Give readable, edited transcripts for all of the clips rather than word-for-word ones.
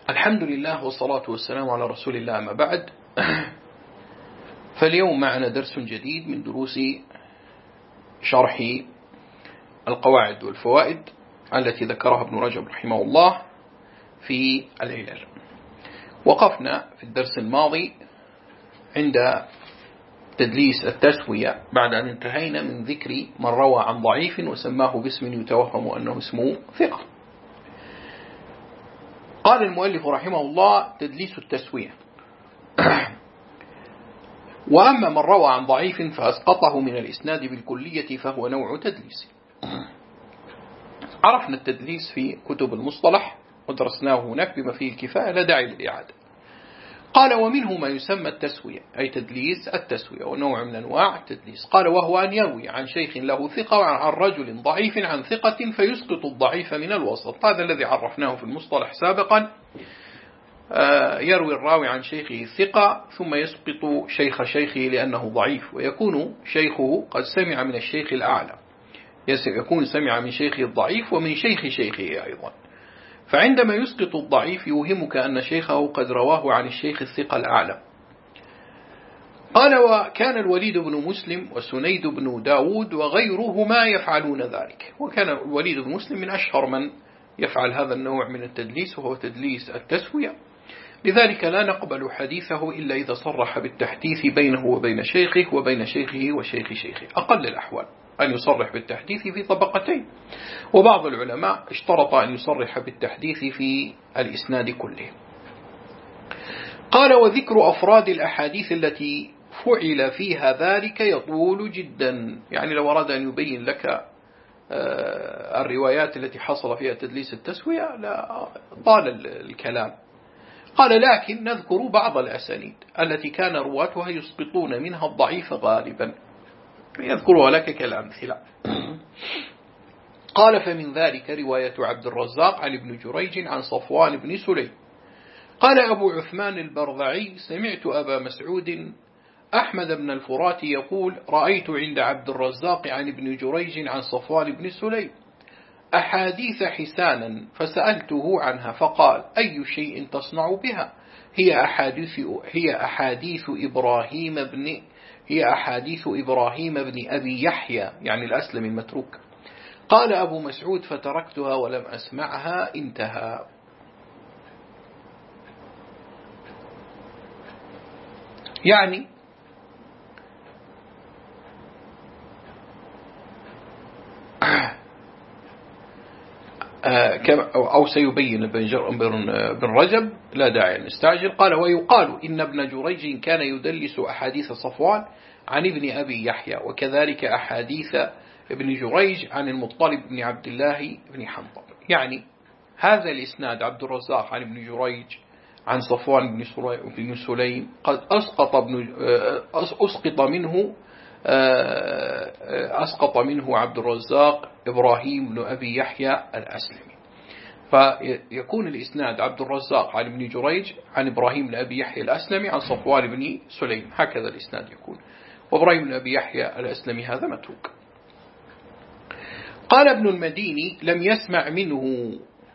الحمد لله والصلاة والسلام على رسول الله، أما بعد. فاليوم معنا درس جديد من دروس شرح القواعد والفوائد التي ذكرها ابن رجب رحمه الله في العلل. وقفنا في الدرس الماضي عند تدليس التسوية بعد أن انتهينا من ذكر من روى عن ضعيف وسماه باسم يتوهم أنه اسمه ثقة. قال المؤلف رحمه الله: تدليس التسوية. وأما من روى عن ضعيف فأسقطه من الإسناد بالكلية فهو نوع تدليس. عرفنا التدليس في كتب المصطلح ودرسناه هناك بما فيه الكفاية، لا داعي للإعادة. قال: ومنه ما يسمى التسوية، أي تدليس التسوية، ونوع من أنواع التدليس. قال: وهو أن يروي عن شيخ له ثقة عن رجل ضعيف عن ثقة فيسقط الضعيف من الوسط. هذا الذي عرفناه في المصطلح سابقا. يروي الراوي عن شيخه ثقة ثم يسقط شيخ شيخه لأنه ضعيف، ويكون شيخه قد سمع من الشيخ الأعلى، يكون سمع من شيخه الضعيف ومن شيخ شيخه أيضا. فعندما يسقط الضعيف يوهمك أن شيخه قد رواه عن الشيخ الثقة الأعلى. قال: وكان الوليد بن مسلم وسنيد بن داود وغيرهما يفعلون ذلك. وكان الوليد بن مسلم من أشهر من يفعل هذا النوع من التدليس، وهو تدليس التسوية. لذلك لا نقبل حديثه إلا إذا صرح بالتحديث بينه وبين شيخه وبين شيخه وشيخ شيخه. أقل الأحوال أن يصرح بالتحديث في طبقتين، وبعض العلماء اشترط أن يصرح بالتحديث في الإسناد كله. قال: وذكر أفراد الأحاديث التي فعل فيها ذلك يطول جدا. يعني لو أراد أن يبين لك الروايات التي حصل فيها تدليس التسوية لا طال الكلام. قال: لكن نذكر بعض الأسانيد التي كان رواتها يسقطون منها الضعيف غالبا، يذكرها لك كالأمثلة. قال: فمن ذلك رواية عبد الرزاق عن ابن جريج عن صفوان بن سليم. قال أبو عثمان البرذعي: سمعت أبا مسعود أحمد بن الفرات يقول: رأيت عند عبد الرزاق عن ابن جريج عن صفوان بن سليم أحاديث حسانا، فسألته عنها فقال: أي شيء تصنع بها؟ هي أحاديث إبراهيم بن أبي يحيى، يعني الأسلم المتروك. قال أبو مسعود: فتركتها ولم أسمعها. انتهى. يعني أو سيبين بن رجب، لا داعي أن نستعجل. قال: ويقال إن ابن جريج كان يدلس أحاديث صفوان عن ابن أبي يحيى، وكذلك أحاديث ابن جريج عن المطلب بن عبد الله بن حنطب. يعني هذا الإسناد عبد الرزاق عن ابن جريج عن صفوان بن سليم قد أسقط منه عبد الرزاق إبراهيم بن أبي يحيى الأسلمي. فيكون الإسناد عبد الرزاق عن ابن جريج عن إبراهيم بن أبي يحيى الأسلمي عن صفوان بن سليم، هكذا الإسناد يكون. وإبراهيم بن أبي يحيى الأسلمي هذا متروك. قال ابن المديني: لم يسمع منه،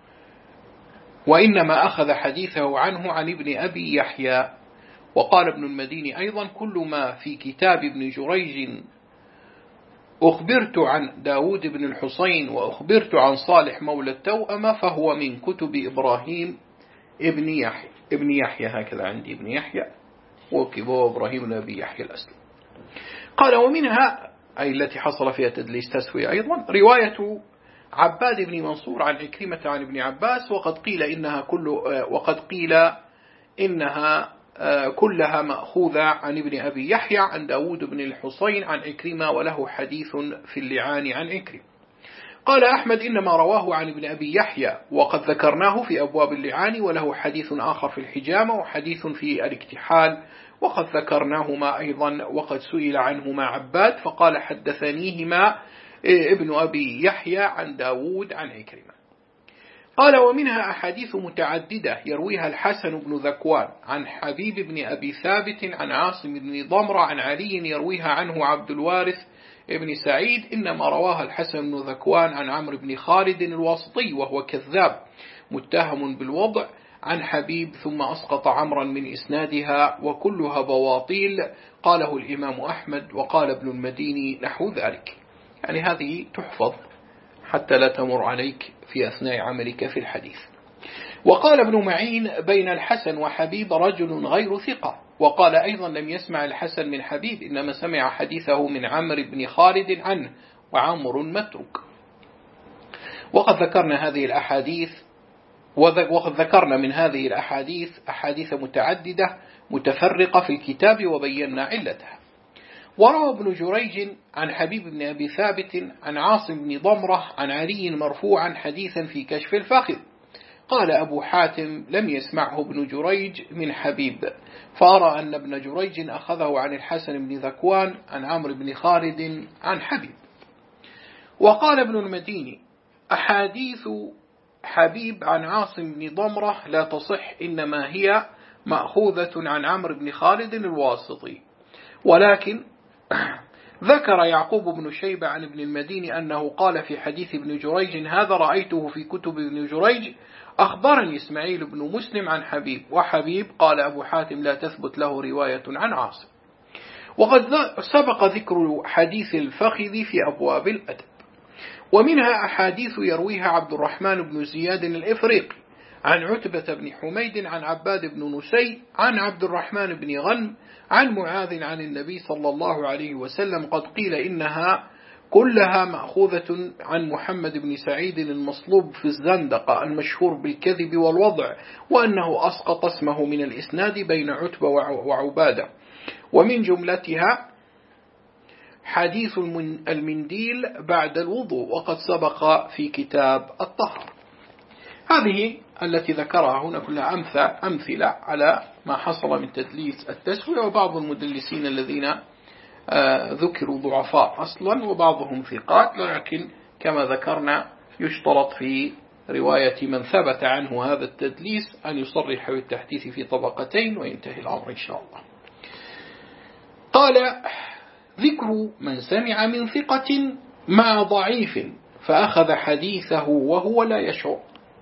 وإنما أخذ حديثه عنه عن ابن أبي يحيى. وقال ابن المديني أيضا: كل ما في كتاب ابن جريج أخبرت عن داود بن الحسين وأخبرت عن صالح مولى التوأمة فهو من كتب إبراهيم ابن يحيى، هكذا عندي ابن يحيى، وكبه إبراهيم بن أبي يحيى الأسلم. قال: ومنها أي التي حصل فيها تدليس تسوية أيضا رواية عباد بن منصور عن عكرمة عن ابن عباس، وقد قيل إنها كلها مأخوذة عن ابن أبي يحيى عن داود بن الحسين عن عكرمة، وله حديث في اللعان عن عكرمة. قال أحمد: إنما رواه عن ابن أبي يحيى، وقد ذكرناه في أبواب اللعان، وله حديث آخر في الحجامة وحديث في الاكتحال، وقد ذكرناهما أيضا، وقد سئل عنهما عباد فقال: حدثنيهما ابن أبي يحيى عن داود عن عكرمة. قال: ومنها أحاديث متعددة يرويها الحسن بن ذكوان عن حبيب بن أبي ثابت عن عاصم بن ضمرة عن علي يرويها عنه عبد الوارث ابن سعيد، إنما رواها الحسن بن ذكوان عن عمرو بن خالد الواسطي وهو كذاب متهم بالوضع عن حبيب ثم أسقط عمرا من إسنادها وكلها بواطيل، قاله الإمام أحمد وقال ابن المديني نحو ذلك. يعني هذه تحفظ حتى لا تمر عليك في أثناء عملك في الحديث. وقال ابن معين بين الحسن وحبيب رجل غير ثقة، وقال أيضا لم يسمع الحسن من حبيب إنما سمع حديثه من عمرو بن خالد عنه، وعمر متروك. وقد ذكرنا هذه الأحاديث وقد ذكرنا من هذه الأحاديث أحاديث متعددة متفرقة في الكتاب وبينا علتها. وروى ابن جريج عن حبيب بن أبي ثابت عن عاصم بن ضمرة عن علي مرفوعا حديثا في كشف الفخذ. قال أبو حاتم لم يسمعه ابن جريج من حبيب، فأرى أن ابن جريج أخذه عن الحسن بن ذكوان عن عمرو بن خالد عن حبيب. وقال ابن المديني أحاديث حبيب عن عاصم بن ضمرة لا تصح، إنما هي مأخوذة عن عمرو بن خالد الواسطي. ولكن ذكر يعقوب بن شيبة عن ابن المديني أنه قال في حديث ابن جريج هذا رأيته في كتب ابن جريج، أخبرني إسماعيل بن مسلم عن حبيب، وحبيب قال أبو حاتم لا تثبت له رواية عن عاصم. وقد سبق ذكر حديث الفخذ في أبواب الأدب. ومنها أحاديث يرويها عبد الرحمن بن زياد الإفريقي عن عتبة بن حميد عن عباد بن نسي عن عبد الرحمن بن غنم عن معاذ عن النبي صلى الله عليه وسلم قد قيل إنها كلها مأخوذة عن محمد بن سعيد المصلوب في الزندقة المشهور بالكذب والوضع، وأنه أسقط اسمه من الإسناد بين عتبة وعبادة. ومن جملتها حديث المنديل بعد الوضوء، وقد سبق في كتاب الطهر. هذه التي ذكرها هنا كلها أمثلة على ما حصل من تدليس التسوية. وبعض المدلسين الذين ذكروا ضعفاء أصلا وبعضهم ثقات، لكن كما ذكرنا يشترط في رواية من ثبت عنه هذا التدليس أن يصرح بالتحديث في طبقتين وينتهي الأمر إن شاء الله. قال ذكر من سمع من ثقة مع ضعيف فأخذ حديثه وهو لا يشعر.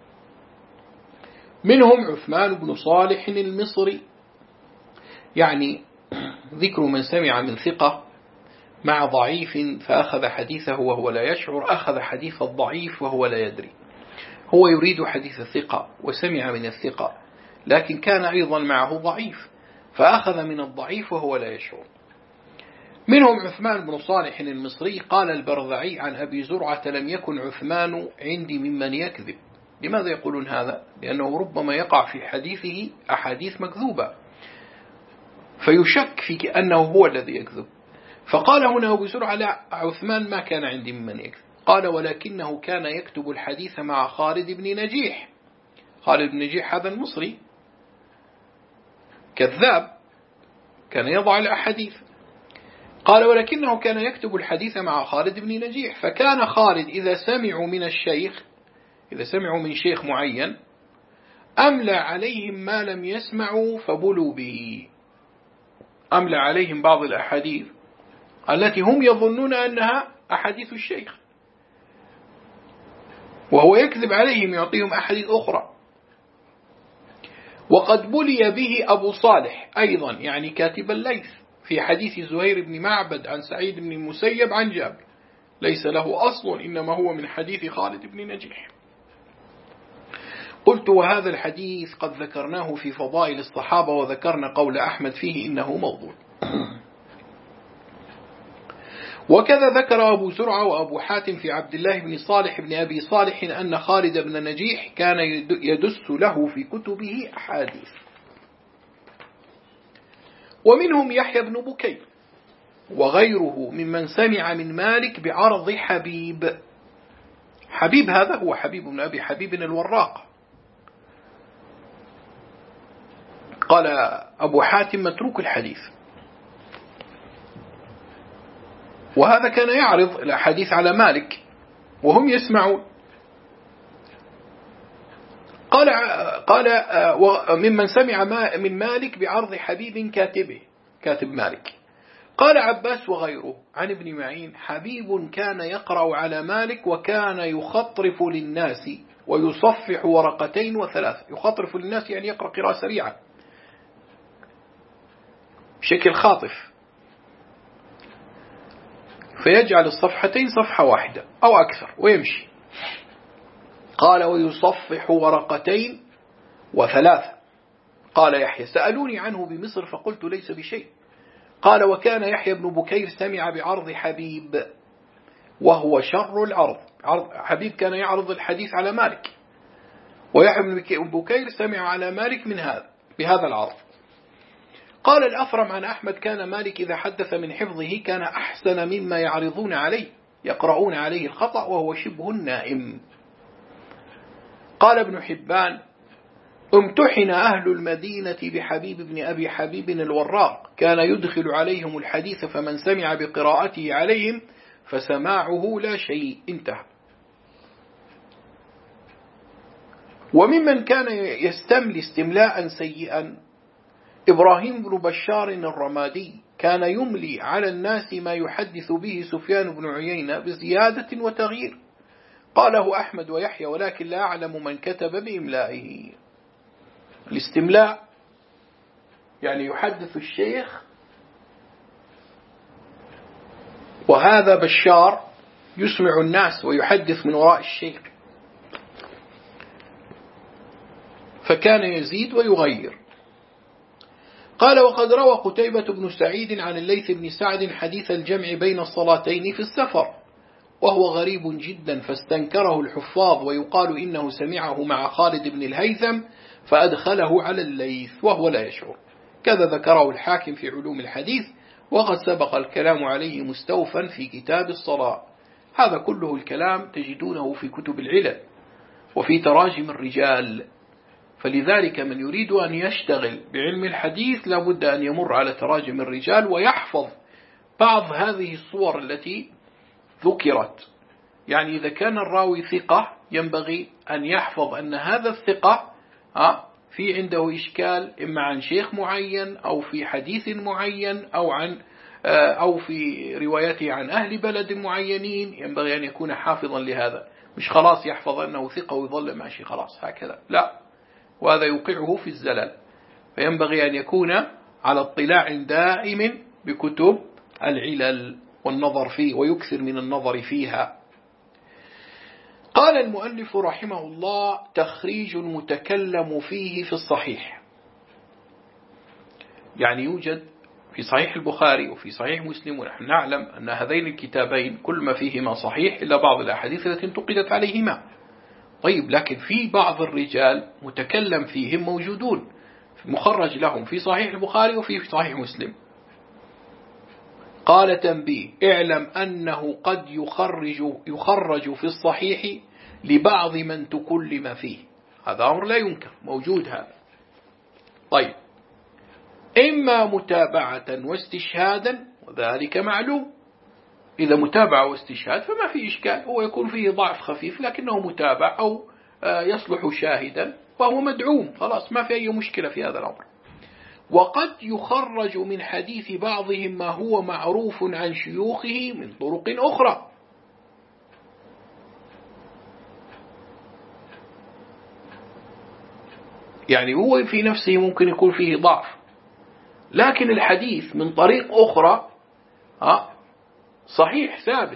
منهم عثمان بن صالح المصري، يعني ذكر من سمع من ثقة مع ضعيف فأخذ حديثه وهو لا يشعر، أخذ حديث الضعيف وهو لا يدري. هو يريد حديث الثقة وسمع من الثقة، لكن كان أيضا معه ضعيف فأخذ من الضعيف وهو لا يشعر. منهم عثمان بن صالح المصري. قال البرذعي عن أبي زرعة لم يكن عثمان عندي ممن يكذب. لماذا يقولون هذا؟ لأنه ربما يقع في حديثه أحاديث مكذوبة فيشك في أنه هو الذي يكذب. فقال هنا أبو زرعة لا، عثمان ما كان عندي ممن يكذب. قال ولكنه كان يكتب الحديث مع خالد بن نجيح. خالد بن نجيح هذا المصري كذاب كان يضع الأحاديث. قال ولكنه كان يكتب الحديث مع خالد بن نجيح، فكان خالد إذا سمعوا من الشيخ، إذا سمعوا من شيخ معين أملى عليهم ما لم يسمعوا فبلوا به. أملى عليهم بعض الأحاديث التي هم يظنون أنها أحاديث الشيخ، وهو يكذب عليهم يعطيهم أحاديث أخرى. وقد بلي به أبو صالح أيضا، يعني كاتب الليث، في حديث زهير بن معبد عن سعيد بن المسيب عن جابر، ليس له أصل إنما هو من حديث خالد بن نجيح. قلت وهذا الحديث قد ذكرناه في فضائل الصحابة، وذكرنا قول أحمد فيه إنه موضوع. وكذا ذكر أبو زرعة وأبو حاتم في عبد الله بن صالح بن أبي صالح أن خالد بن نجيح كان يدس له في كتبه أحاديث. ومنهم يحيى بن بكير وغيره ممن سمع من مالك بعرض حبيب. حبيب هذا هو حبيب بن أبي حبيب الوراق. قال أبو حاتم متروك الحديث، وهذا كان يعرض الأحاديث على مالك وهم يسمعون. قال ممن سمع من مالك بعرض حبيب كاتبه، كاتب مالك. قال عباس وغيره عن ابن معين حبيب كان يقرأ على مالك وكان يخطرف للناس ويصفح ورقتين وثلاث. يخطرف للناس يعني يقرأ قراءة سريعة بشكل خاطف، فيجعل الصفحتين صفحة واحدة أو أكثر ويمشي. قال ويصفح ورقتين وثلاثة. قال يحيى سألوني عنه بمصر فقلت ليس بشيء. قال وكان يحيى بن بكير سمع بعرض حبيب وهو شر العرض. حبيب كان يعرض الحديث على مالك، ويحيى بن بكير سمع على مالك بهذا العرض. قال الأثرم عن أحمد كان مالك إذا حدث من حفظه كان أحسن مما يعرضون عليه، يقرؤون عليه الخطأ وهو شبه النائم. قال ابن حبان امتحن أهل المدينة بحبيب بن أبي حبيب الوراق كان يدخل عليهم الحديث فمن سمع بقراءته عليهم فسماعه لا شيء. انتهى. وممن كان يستملي استملاء سيئا إبراهيم بن بشار الرمادي كان يملي على الناس ما يحدث به سفيان بن عيينة بزيادة وتغيير. قاله أحمد ويحيى ولكن لا أعلم من كتب بإملائه. الاستملاء يعني يحدث الشيخ، وهذا بشار يسمع الناس ويحدث من وراء الشيخ، فكان يزيد ويغير. قال وقد روى قتيبة بن سعيد عن الليث بن سعد حديث الجمع بين الصلاتين في السفر وهو غريب جدا فاستنكره الحفاظ، ويقال إنه سمعه مع خالد بن الهيثم فأدخله على الليث وهو لا يشعر. كذا ذكره الحاكم في علوم الحديث وقد سبق الكلام عليه مستوفا في كتاب الصلاة. هذا كله الكلام تجدونه في كتب العلل وفي تراجم الرجال. فلذلك من يريد أن يشتغل بعلم الحديث لابد أن يمر على تراجم الرجال ويحفظ بعض هذه الصور التي ذكرت. يعني إذا كان الراوي ثقة ينبغي أن يحفظ أن هذا الثقة في عنده إشكال إما عن شيخ معين أو في حديث معين أو في روايته عن أهل بلد معينين، ينبغي أن يكون حافظا لهذا، مش خلاص يحفظ أنه ثقة ويظل ماشي خلاص هكذا، لا، وهذا يوقعه في الزلل. فينبغي أن يكون على اطلاع دائم بكتب العلل والنظر فيه ويكثر من النظر فيها. قال المؤلف رحمه الله تخريج المتكلم فيه في الصحيح. يعني يوجد في صحيح البخاري وفي صحيح مسلم، ونحن نعلم أن هذين الكتابين كل ما فيهما صحيح إلا بعض الأحاديث التي انتقدت عليهما. طيب لكن في بعض الرجال متكلم فيهم موجودون مخرج لهم في صحيح البخاري وفي صحيح مسلم. قال تنبيه اعلم أنه قد يخرج في الصحيح لبعض من تكلم فيه. هذا أمر لا ينكر، موجود هذا. طيب إما متابعة واستشهادا وذلك معلوم. إذا متابعة واستشهاد فما في إشكال، هو يكون فيه ضعف خفيف لكنه متابع أو يصلح شاهدا وهو مدعوم، خلاص ما في أي مشكلة في هذا الأمر. وقد يخرج من حديث بعضهم ما هو معروف عن شيوخه من طرق أخرى. يعني هو في نفسه ممكن يكون فيه ضعف، لكن الحديث من طريق أخرى صحيح ثابت،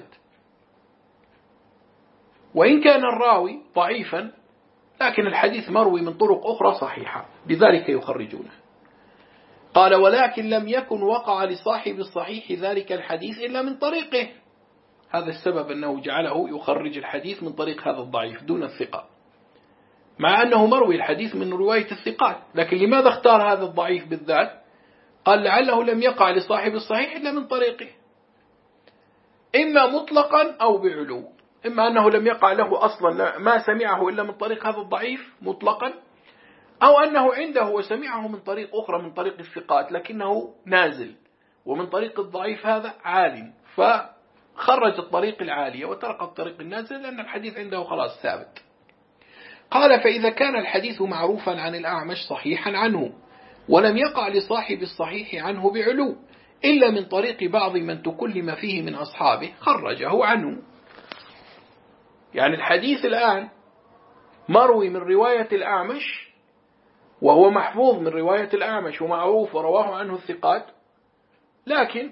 وإن كان الراوي ضعيفا لكن الحديث مروي من طرق أخرى صحيحة، بذلك يخرجونه. قال ولكن لم يكن وقع لصاحب الصحيح ذلك الحديث إلا من طريقه. هذا السبب أنه جعله يخرج الحديث من طريق هذا الضعيف دون الثقة، مع أنه مروي الحديث من رواية الثقات، لكن لماذا اختار هذا الضعيف بالذات؟ قال لعله لم يقع لصاحب الصحيح إلا من طريقه، إما مطلقا أو بعلو، إما أنه لم يقع له أصلا ما سمعه إلا من طريق هذا الضعيف مطلقا، أو أنه عنده وسمعه من طريق أخرى من طريق الثقات لكنه نازل، ومن طريق الضعيف هذا عال، فخرج الطريق العالية وترك الطريق النازل لأن الحديث عنده خلاص ثابت. قال فإذا كان الحديث معروفا عن الأعمش صحيحا عنه ولم يقع لصاحب الصحيح عنه بعلو إلا من طريق بعض من تكلم فيه من أصحابه خرجه عنه. يعني الحديث الآن مروي من رواية الأعمش وهو محفوظ من رواية الأعمش ومعروف ورواه عنه الثقات، لكن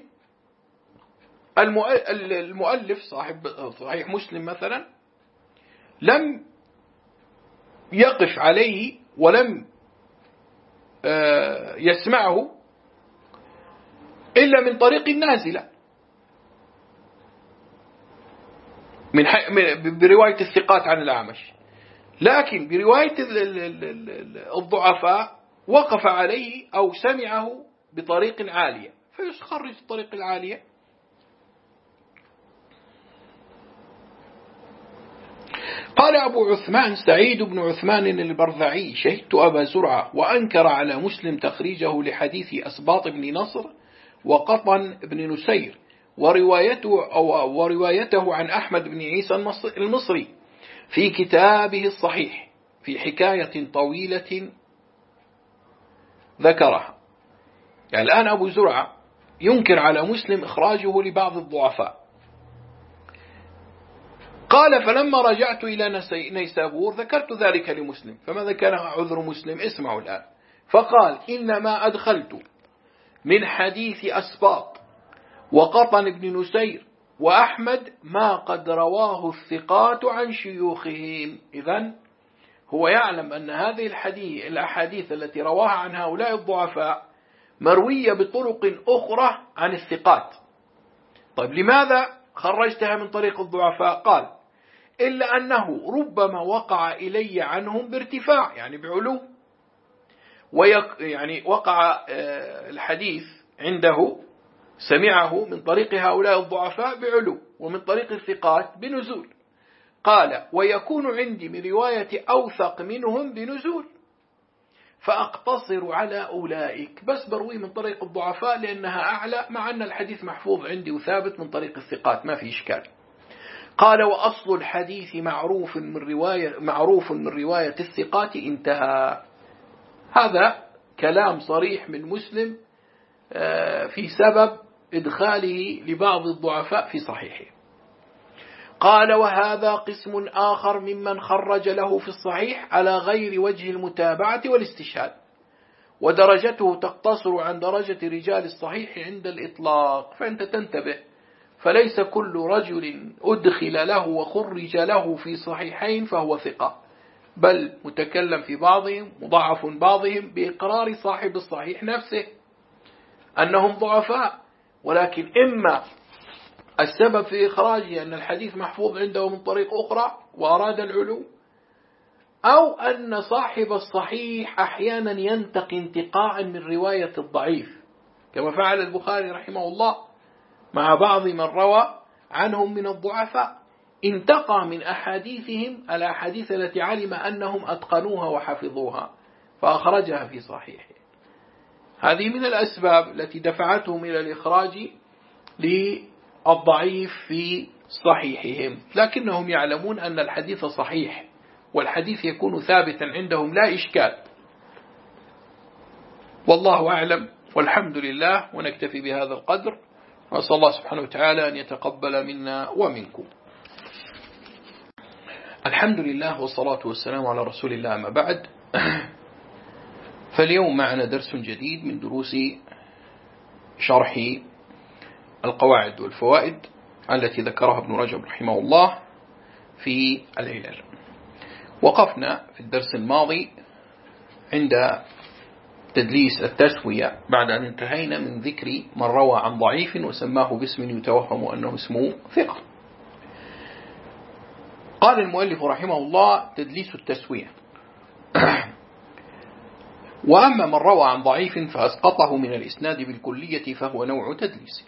المؤلف صاحب صحيح مسلم مثلا لم يقف عليه ولم يسمعه إلا من طريق النازلة برواية الثقات عن الأعمش، لكن برواية الضعفاء وقف عليه أو سمعه بطريق عالية فيخرج الطريق العالية. قال أبو عثمان سعيد بن عثمان البرذعي: شهدت أبا زرعة وأنكر على مسلم تخريجه لحديث أسباط بن نصر وقطن بن نسير وروايته عن أحمد بن عيسى المصري في كتابه الصحيح في حكاية طويلة ذكرها. يعني الآن أبو زرعة ينكر على مسلم إخراجه لبعض الضعفاء. قال: فلما رجعت إلى نيسابور ذكرت ذلك لمسلم، فماذا كان عذر مسلم؟ اسمعوا الآن. فقال: إنما أدخلت من حديث أسباط وقطن بن نسير وأحمد ما قد رواه الثقات عن شيوخهم. إذن هو يعلم أن هذه الأحاديث التي رواها عن هؤلاء الضعفاء مروية بطرق أخرى عن الثقات. طيب لماذا خرجتها من طريق الضعفاء؟ قال: إلا أنه ربما وقع إلي عنهم بارتفاع، يعني بعلو، يعني وقع الحديث عنده سمعه من طريق هؤلاء الضعفاء بعلو ومن طريق الثقات بنزول. قال: ويكون عندي من رواية أوثق منهم بنزول، فأقتصر على أولئك، بس بروي من طريق الضعفاء لأنها أعلى، مع أن الحديث محفوظ عندي وثابت من طريق الثقات، ما في إشكال. قال: وأصل الحديث معروف من رواية الثقات. انتهى. هذا كلام صريح من مسلم في سبب إدخاله لبعض الضعفاء في صحيحه. قال: وهذا قسم آخر ممن خرج له في الصحيح على غير وجه المتابعة والاستشهاد، ودرجته تقتصر عن درجة رجال الصحيح عند الإطلاق. فأنت تنتبه، فليس كل رجل أدخل له وخرج له في صحيحين فهو ثقة، بل متكلم في بعضهم، مضاعف بعضهم، بإقرار صاحب الصحيح نفسه أنهم ضعفاء، ولكن إما السبب في إخراجه أن الحديث محفوظ عنده من طريق أخرى وأراد العلو، أو أن صاحب الصحيح أحيانا ينتقي انتقاء من رواية الضعيف، كما فعل البخاري رحمه الله مع بعض من روى عنهم من الضعفاء، انتقى من أحاديثهم الأحاديث التي علم أنهم أتقنوها وحفظوها فأخرجها في صحيحه. هذه من الأسباب التي دفعتهم إلى الإخراج للضعيف في صحيحهم، لكنهم يعلمون أن الحديث صحيح، والحديث يكون ثابتا عندهم لا إشكال. والله أعلم، والحمد لله، ونكتفي بهذا القدر، وأسأل الله سبحانه وتعالى أن يتقبل منا ومنكم. الحمد لله والصلاة والسلام على رسول الله، أما بعد. فاليوم معنا درس جديد من دروس شرح القواعد والفوائد التي ذكرها ابن رجب رحمه الله في العلل. وقفنا في الدرس الماضي عند تدليس التسوية بعد أن انتهينا من ذكر من روى عن ضعيف وسماه باسم يتوهم أنه اسمه ثقة. قال المؤلف رحمه الله: تدليس التسوية. وأما من روى عن ضعيف فأسقطه من الإسناد بالكلية فهو نوع تدليس.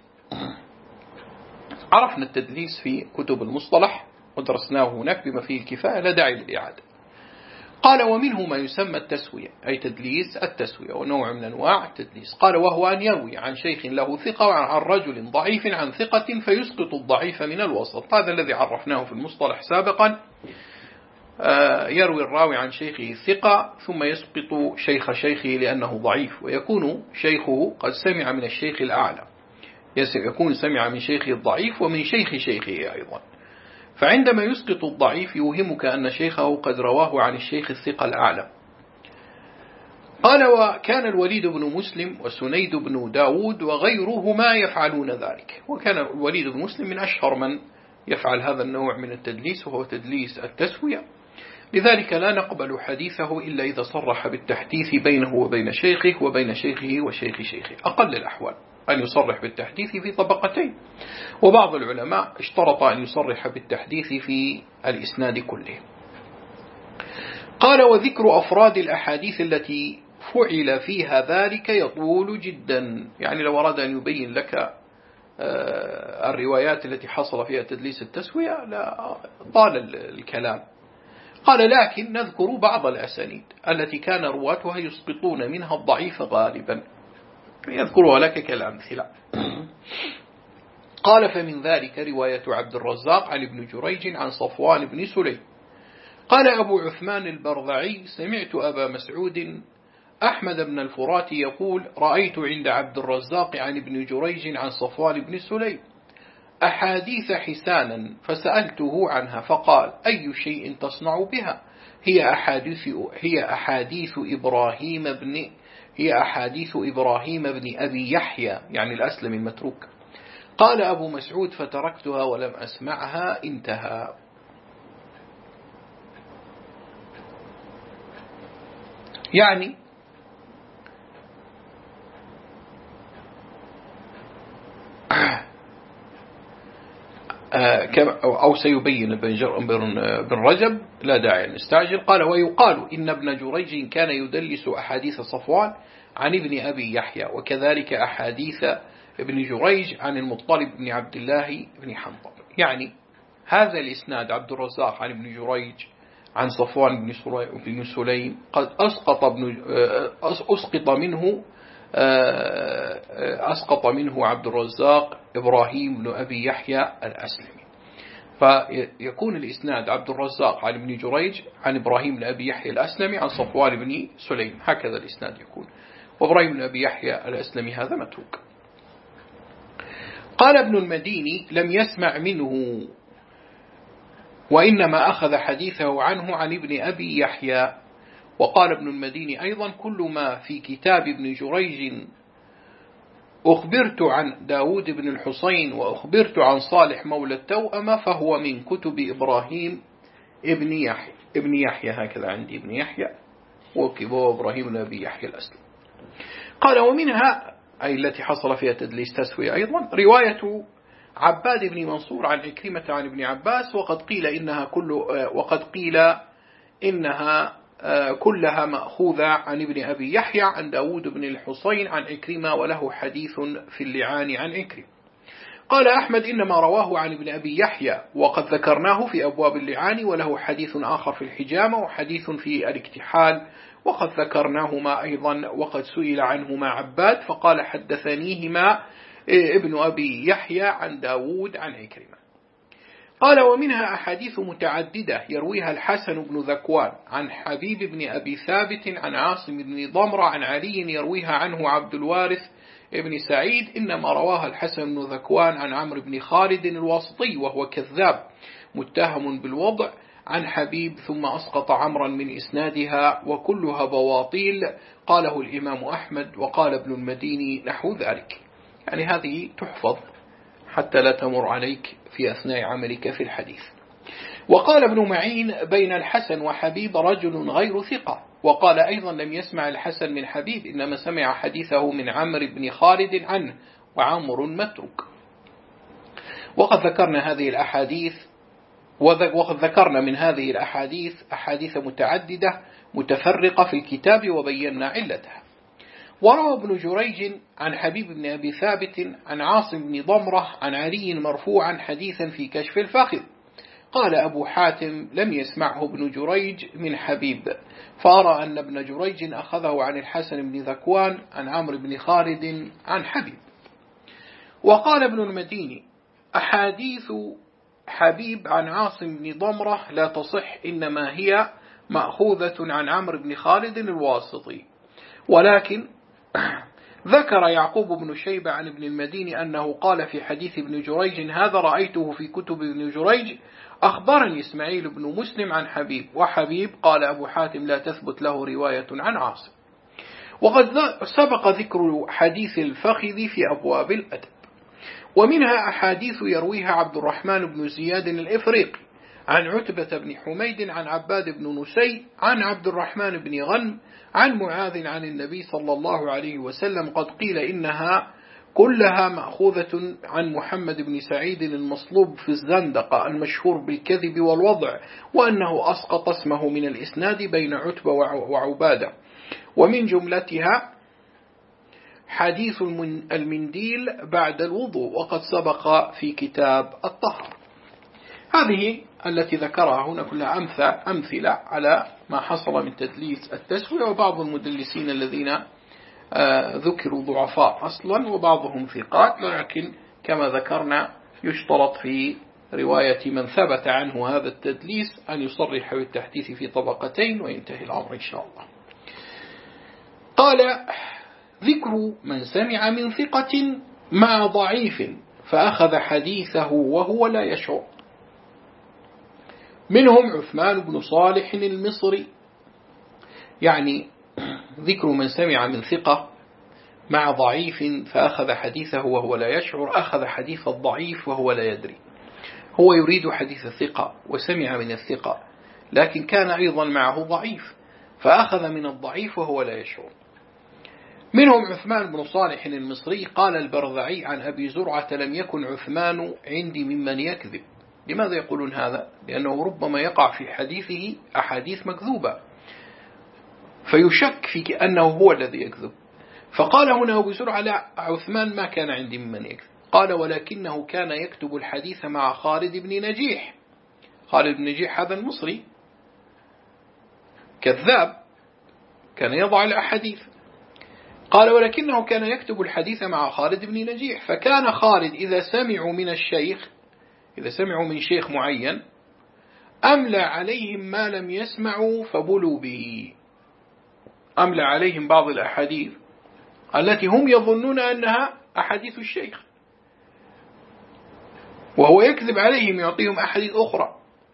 عرفنا التدليس في كتب المصطلح ودرسناه هناك بما فيه الكفاية، لا داعي للإعادة. قال: ومنه ما يسمى التسوية، أي تدليس التسوية، ونوع من أنواع التدليس. قال: وهو أن يروي عن شيخ له ثقة عن رجل ضعيف عن ثقة فيسقط الضعيف من الوسط. هذا الذي عرفناه في المصطلح سابقا. يروي الراوي عن شيخه ثقة ثم يسقط شيخ شيخه لأنه ضعيف، ويكون شيخه قد سمع من الشيخ الأعلى، يكون سمع من شيخه الضعيف ومن شيخ شيخه أيضا. فعندما يسقط الضعيف يوهمك أن شيخه قد رواه عن الشيخ الثقة الأعلى. قال وكان الوليد بن مسلم وسنيد بن داود وغيرهما يفعلون ذلك. وكان الوليد بن مسلم من أشهر من يفعل هذا النوع من التدليس، وهو تدليس التسوية. لذلك لا نقبل حديثه إلا إذا صرح بالتحديث بينه وبين شيخه وبين شيخه وشيخ شيخه. أقل الأحوال أن يصرح بالتحديث في طبقتين، وبعض العلماء اشترط أن يصرح بالتحديث في الإسناد كله. قال وذكر أفراد الأحاديث التي فعل فيها ذلك يطول جدا. يعني لو أراد أن يبين لك الروايات التي حصل فيها تدليس التسوية لا طال الكلام. قال لكن نذكر بعض الأسانيد التي كان رواتها يسقطون منها الضعيف غالبا، يذكرها لك كالأمثلة. قال فمن ذلك رواية عبد الرزاق عن ابن جريج عن صفوان بن سليم. قال أبو عثمان البرذعي سمعت أبا مسعود أحمد بن الفرات يقول رأيت عند عبد الرزاق عن ابن جريج عن صفوان بن سليم أحاديث حسانا فسألته عنها فقال أي شيء تصنع بها؟ هي أحاديث إبراهيم بن أبي يحيى يعني الأسلم المتروك. قال أبو مسعود فتركتها ولم أسمعها. انتهى. يعني أو سيبين بن رجب لا داعي أن نستعجل. قال ويقال إن ابن جريج كان يدلس أحاديث صفوان عن ابن أبي يحيى، وكذلك أحاديث ابن جريج عن المطلب بن عبد الله بن حنطب. يعني هذا الإسناد عبد الرزاق عن ابن جريج عن صفوان بن سليم قد أسقط منه عبد الرزاق إبراهيم بن أبي يحيى الأسلمي، فيكون الإسناد عبد الرزاق عن ابن جريج عن إبراهيم بن أبي يحيى الأسلمي عن صفوان بن سليم، هكذا الإسناد يكون. وإبراهيم بن أبي يحيى الأسلمي هذا متروك. قال ابن المديني لم يسمع منه وإنما أخذ حديثه عنه عن ابن أبي يحيى. وقال ابن المديني أيضا كل ما في كتاب ابن جريج أخبرت عن داود بن الحسين وأخبرت عن صالح مولى التوأمة فهو من كتب إبراهيم ابن يحيى هكذا عندي ابن يحيى وكبه إبراهيم بن أبي يحيى الأسلم. قال ومنها أي التي حصل فيها تدليس تسوية أيضا رواية عباد بن منصور عن عكرمة عن ابن عباس وقد قيل إنها كلها مأخوذة عن ابن أبي يحيى عن داود بن الحسين عن عكرمة وله حديث في اللعان عن عكرمة. قال أحمد إنما رواه عن ابن أبي يحيى وقد ذكرناه في أبواب اللعان وله حديث آخر في الحجامة وحديث في الاكتحال وقد ذكرناهما أيضا وقد سئل عنهما عباد فقال حدثنيهما ابن أبي يحيى عن داود عن عكرمة. قال ومنها أحاديث متعددة يرويها الحسن بن ذكوان عن حبيب بن أبي ثابت عن عاصم بن ضمرة عن علي يرويها عنه عبد الوارث ابن سعيد إنما رواها الحسن بن ذكوان عن عمرو بن خالد الواسطي وهو كذاب متهم بالوضع عن حبيب ثم أسقط عمرا من إسنادها وكلها بواطيل. قاله الإمام أحمد وقال ابن المديني نحو ذلك. يعني هذه تحفظ حتى لا تمر عليك في أثناء عملك في الحديث. وقال ابن معين بين الحسن وحبيب رجل غير ثقة. وقال أيضا لم يسمع الحسن من حبيب إنما سمع حديثه من عمرو بن خالد عنه وعمر متروك. وقد ذكرنا من هذه الأحاديث أحاديث متعددة متفرقة في الكتاب وبينا علتها. وروى ابن جريج عن حبيب بن أبي ثابت عن عاصم بن ضمرة عن علي مرفوعا حديثا في كشف الفخذ. قال أبو حاتم لم يسمعه ابن جريج من حبيب فأرى أن ابن جريج أخذه عن الحسن بن ذكوان عن عمرو بن خالد عن حبيب. وقال ابن المديني أحاديث حبيب عن عاصم بن ضمرة لا تصح إنما هي مأخوذة عن عمرو بن خالد الواسطي ذكر يعقوب بن شيبة عن ابن المديني أنه قال في حديث ابن جريج هذا رأيته في كتب ابن جريج أخبرني إسماعيل بن مسلم عن حبيب، وحبيب قال أبو حاتم لا تثبت له رواية عن عاصم. وقد سبق ذكر حديث الفخذ في أبواب الأدب، ومنها أحاديث يرويها عبد الرحمن بن زياد الإفريقي عن عتبة بن حميد عن عباد بن نسي عن عبد الرحمن بن غنم عن معاذ عن النبي صلى الله عليه وسلم قد قيل إنها كلها مأخوذة عن محمد بن سعيد المصلوب في الزندقة المشهور بالكذب والوضع، وأنه أسقط اسمه من الإسناد بين عتبة وعبادة، ومن جملتها حديث المنديل بعد الوضوء، وقد سبق في كتاب الطهر. هذه التي ذكرها هنا كلها أمثلة على ما حصل من تدليس التسوية، وبعض المدلسين الذين ذكروا ضعفاء أصلا وبعضهم ثقات، لكن كما ذكرنا يشترط في رواية من ثبت عنه هذا التدليس أن يصرح بالتحديث في طبقتين وينتهي الأمر إن شاء الله. قال ذكر من سمع من ثقة مع ضعيف فأخذ حديثه وهو لا يشعر. منهم عثمان بن صالح المصري، يعني ذكر من سمع من ثقة مع ضعيف فأخذ حديثه وهو لا يشعر، أخذ حديث الضعيف وهو لا يدري. هو يريد حديث الثقة وسمع من الثقة، لكن كان أيضا معه ضعيف فأخذ من الضعيف وهو لا يشعر. منهم عثمان بن صالح المصري قال البرذعي عن أبي زرعة لم يكن عثمان عندي ممن يكذب. لماذا يقولون هذا؟ لأنه ربما يقع في حديثه أحاديث مكذوبة فيشك في أنه هو الذي يكذب، فقال هنا أبو زرعة لا، عثمان ما كان عندي ممن يكذب. قال ولكنه كان يكتب الحديث مع خالد بن نجيح. خالد بن نجيح هذا المصري كذاب كان يضع الأحاديث. قال ولكنه كان يكتب الحديث مع خالد بن نجيح، فكان خالد إذا سمعوا من الشيخ، إذا سمعوا من شيخ معين أملى عليهم ما لم يسمعوا فبلوا به، أملى عليهم بعض الأحاديث التي هم يظنون أنها أحاديث الشيخ، وهو يكذب عليهم يعطيهم أحاديث أخرى.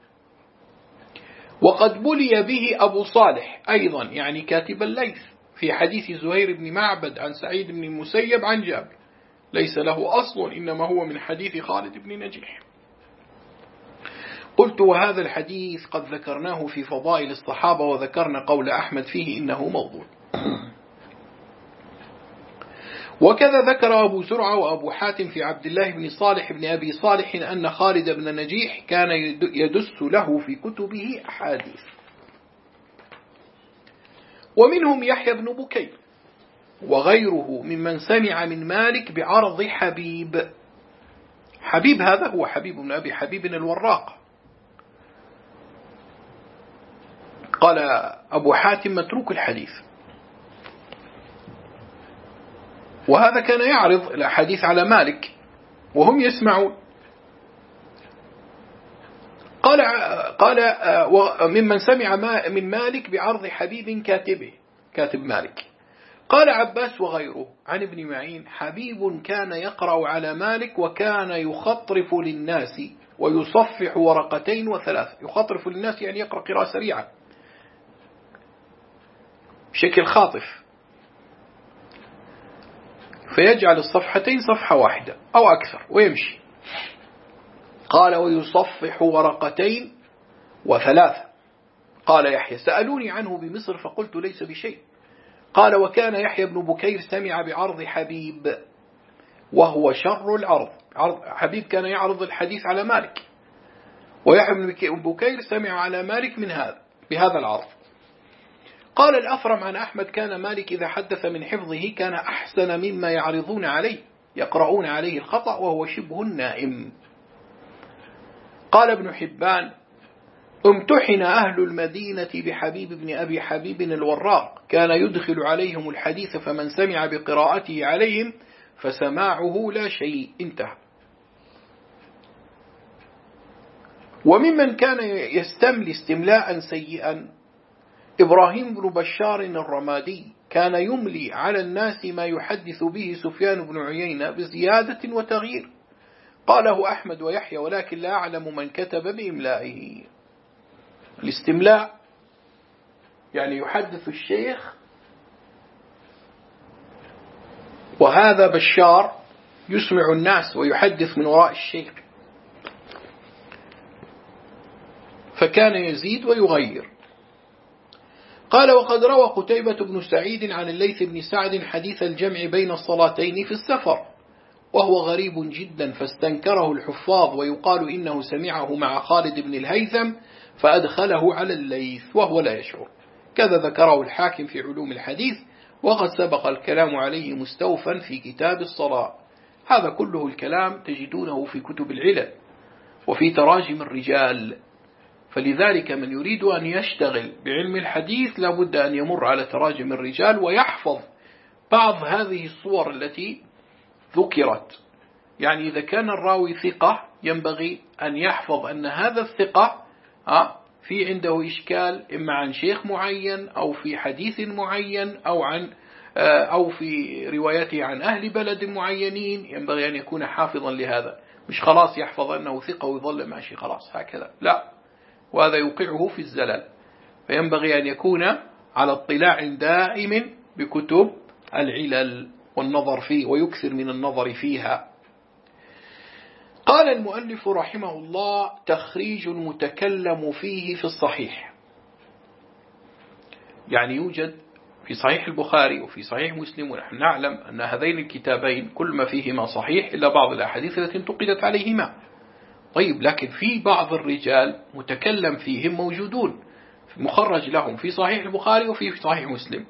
وقد بلي به أبو صالح أيضا، يعني كاتب الليث، في حديث زهير بن معبد عن سعيد بن المسيب عن جابر، ليس له أصل إنما هو من حديث خالد بن نجيح. قلت وهذا الحديث قد ذكرناه في فضائل الصحابة، وذكرنا قول أحمد فيه إنه موضوع. وكذا ذكر أبو زرعة وأبو حاتم في عبد الله بن صالح بن أبي صالح أن خالد بن نجيح كان يدس له في كتبه أحاديث. ومنهم يحيى بن بكير وغيره ممن سمع من مالك بعرض حبيب. حبيب هذا هو حبيب بن أبي حبيب الوراق. قال أبو حاتم متروك الحديث، وهذا كان يعرض الأحاديث على مالك وهم يسمعون. قال ممن سمع من مالك بعرض حبيب كاتبه، كاتب مالك. قال عباس وغيره عن ابن معين حبيب كان يقرأ على مالك وكان يخطرف للناس ويصفح ورقتين وثلاث. يخطرف للناس يعني يقرأ قراءة سريعة بشكل خاطف، فيجعل الصفحتين صفحة واحدة أو أكثر ويمشي. قال ويصفح ورقتين وثلاثة. قال يحيى سألوني عنه بمصر فقلت ليس بشيء. قال وكان يحيى بن بكير سمع بعرض حبيب وهو شر العرض. حبيب كان يعرض الحديث على مالك، ويحيى بن بكير سمع على مالك من بهذا العرض. قال الأفرم عن أحمد كان مالك إذا حدث من حفظه كان أحسن مما يعرضون عليه، يقرؤون عليه الخطأ وهو شبه النائم. قال ابن حبان امتحن أهل المدينة بحبيب بن أبي حبيب الوراق، كان يدخل عليهم الحديث فمن سمع بقراءته عليهم فسماعه لا شيء. انتهى. وممن كان يستملي استملاء سيئا إبراهيم بن بشار الرمادي، كان يملي على الناس ما يحدث به سفيان بن عيينة بزيادة وتغيير. قاله أحمد ويحيى ولكن لا أعلم من كتب بإملائه. الاستملاء يعني يحدث الشيخ وهذا بشار يسمع الناس ويحدث من وراء الشيخ، فكان يزيد ويغير. قال وقد روى قتيبة بن سعيد عن الليث بن سعد حديث الجمع بين الصلاتين في السفر، وهو غريب جدا فاستنكره الحفاظ، ويقال إنه سمعه مع خالد بن الهيثم فأدخله على الليث وهو لا يشعر. كذا ذكره الحاكم في علوم الحديث، وقد سبق الكلام عليه مستوفا في كتاب الصلاة. هذا كله الكلام تجدونه في كتب العلل وفي تراجم الرجال، فلذلك من يريد أن يشتغل بعلم الحديث لابد أن يمر على تراجم الرجال ويحفظ بعض هذه الصور التي ذكرت. يعني إذا كان الراوي ثقة ينبغي أن يحفظ أن هذا الثقة في عنده إشكال إما عن شيخ معين أو في حديث معين أو في روايته عن أهل بلد معينين، ينبغي أن يكون حافظا لهذا، مش خلاص يحفظ أنه ثقة ويظل ماشي خلاص هكذا، لا، وهذا يوقعه في الزلل. فينبغي أن يكون على اطلاع دائم بكتب العلل والنظر فيه ويكثر من النظر فيها. قال المؤلف رحمه الله تخريج المتكلم فيه في الصحيح، يعني يوجد في صحيح البخاري وفي صحيح مسلم، ونحن نعلم أن هذين الكتابين كل ما فيهما صحيح إلا بعض الأحاديث التي انتقدت عليهما. طيب لكن في بعض الرجال متكلم فيهم موجودون مخرج لهم في صحيح البخاري وفي صحيح مسلم.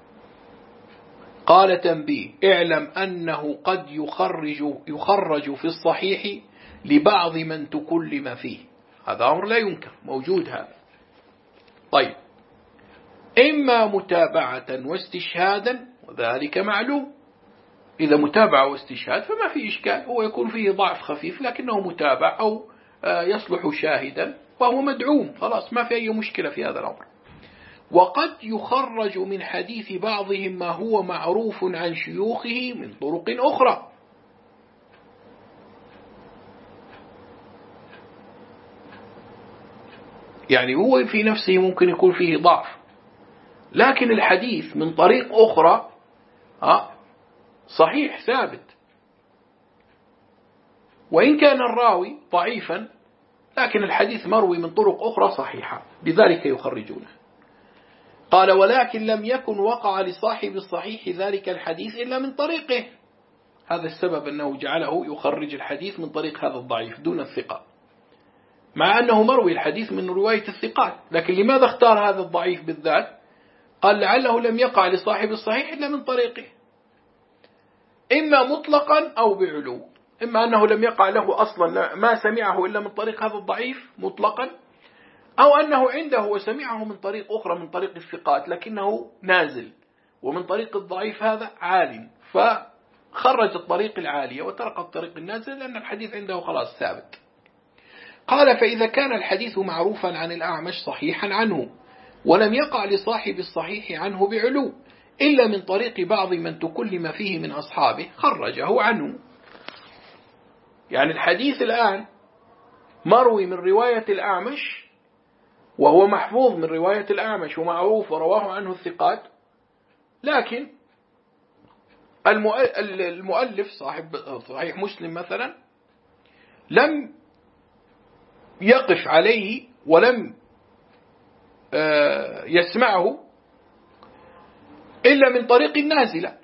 قال تنبيه اعلم أنه قد يخرج في الصحيح لبعض من تكلم فيه، هذا أمر لا ينكر موجود هذا. طيب إما متابعة واستشهادا وذلك معلوم، إذا متابعة واستشهاد فما في إشكال، هو يكون فيه ضعف خفيف لكنه متابع أو يصلح شاهدا وهو مدعوم، خلاص ما في أي مشكلة في هذا الأمر. وقد يخرج من حديث بعضهم ما هو معروف عن شيوخه من طرق أخرى، يعني هو في نفسه ممكن يكون فيه ضعف، لكن الحديث من طريق أخرى صحيح ثابت، وإن كان الراوي ضعيفا لكن الحديث مروي من طرق أخرى صحيحة، بذلك يخرجونه. قال ولكن لم يكن وقع لصاحب الصحيح ذلك الحديث إلا من طريقه، هذا السبب أنه جعله يخرج الحديث من طريق هذا الضعيف دون الثقة، مع أنه مروي الحديث من رواية الثقات، لكن لماذا اختار هذا الضعيف بالذات؟ قال لعله لم يقع لصاحب الصحيح إلا من طريقه، إما مطلقا أو بعلو، إما أنه لم يقع له أصلا ما سمعه إلا من طريق هذا الضعيف مطلقا، أو أنه عنده وسمعه من طريق أخرى من طريق الثقات لكنه نازل، ومن طريق الضعيف هذا عال، فخرج الطريق العالية وترك الطريق النازل لأن الحديث عنده خلاص ثابت. قال فإذا كان الحديث معروفا عن الأعمش صحيحا عنه ولم يقع لصاحب الصحيح عنه بعلو إلا من طريق بعض من تكلم فيه من أصحابه خرجه عنه. يعني الحديث الآن مروي من رواية الأعمش وهو محفوظ من رواية الأعمش ومعروف ورواه عنه الثقات، لكن المؤلف صاحب صحيح مسلم مثلا لم يقف عليه ولم يسمعه إلا من طريق النازلة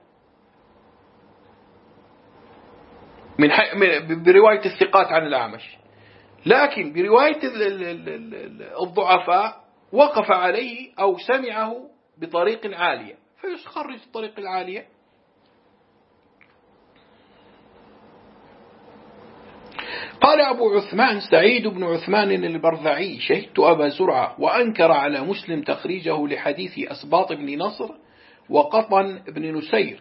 برواية الثقات عن الأعمش، لكن برواية الضعفاء وقف عليه أو سمعه بطريق عالية فيخرج الطريق العالية. قال أبو عثمان سعيد بن عثمان البرذعي شهدت أبا زرعة وأنكر على مسلم تخريجه لحديث أسباط بن نصر وقطن بن نسير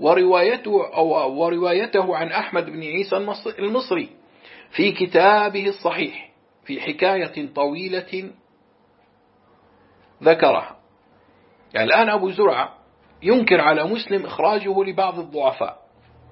وروايته عن أحمد بن عيسى المصري في كتابه الصحيح في حكاية طويلة ذكرها. يعني الآن أبو زرعة ينكر على مسلم إخراجه لبعض الضعفاء.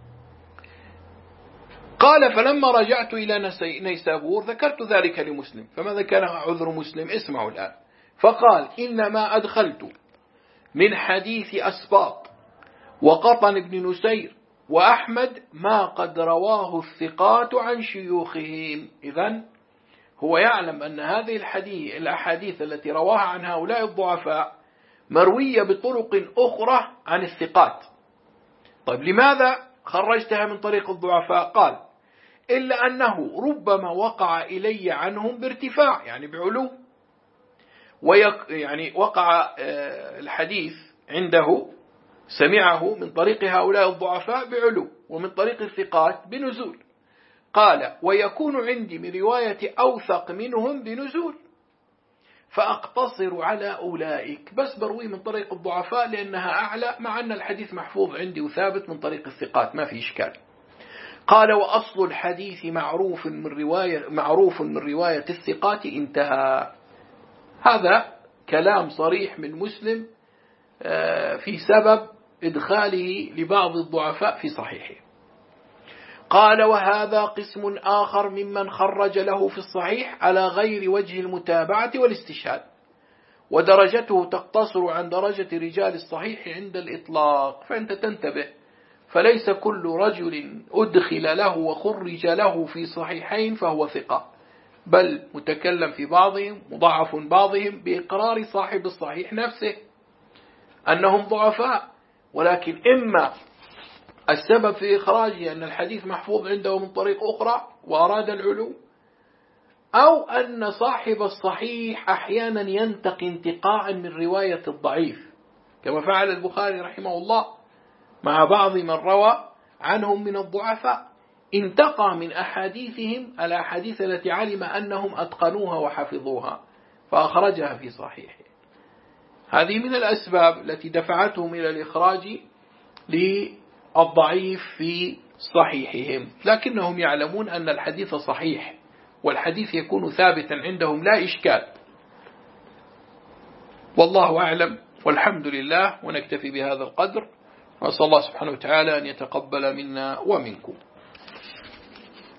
قال فلما رجعت إلى نيسابور ذكرت ذلك لمسلم، فماذا كان عذر مسلم؟ اسمعوا الآن. فقال إنما أدخلت من حديث أسباط وقطن بن نسير وأحمد ما قد رواه الثقات عن شيوخهم. إذن هو يعلم أن هذه الأحاديث التي رواها عن هؤلاء الضعفاء مروية بطرق أخرى عن الثقات. طيب لماذا خرجتها من طريق الضعفاء؟ قال إلا أنه ربما وقع إلي عنهم بارتفاع، يعني بعلو، يعني وقع الحديث عنده سمعه من طريق هؤلاء الضعفاء بعلو ومن طريق الثقات بنزول. قال ويكون عندي من رواية أوثق منهم بنزول، فأقتصر على أولئك، بس بروي من طريق الضعفاء لأنها أعلى، مع أن الحديث محفوظ عندي وثابت من طريق الثقات، ما في إشكال. قال وأصل الحديث معروف من رواية الثقات. انتهى. هذا كلام صريح من مسلم في سبب إدخاله لبعض الضعفاء في صحيحه. قال وهذا قسم آخر ممن خرج له في الصحيح على غير وجه المتابعة والاستشهاد، ودرجته تقتصر عن درجة رجال الصحيح عند الإطلاق. فأنت تنتبه، فليس كل رجل أدخل له وخرج له في صحيحين فهو ثقة، بل متكلم في بعضهم، مضاعف بعضهم، بإقرار صاحب الصحيح نفسه أنهم ضعفاء، ولكن إما السبب في إخراجه أن الحديث محفوظ عنده من طريق أخرى وأراد العلو، أو أن صاحب الصحيح أحيانا ينتقي انتقاء من رواية الضعيف، كما فعل البخاري رحمه الله مع بعض من روى عنهم من الضعفاء، انتقى من أحاديثهم الأحاديث التي علم أنهم أتقنوها وحفظوها فأخرجها في صحيحه. هذه من الأسباب التي دفعتهم إلى الإخراج للضعيف في صحيحهم، لكنهم يعلمون أن الحديث صحيح، والحديث يكون ثابتا عندهم لا إشكال. والله أعلم، والحمد لله، ونكتفي بهذا القدر، وأسأل الله سبحانه وتعالى أن يتقبل منا ومنكم.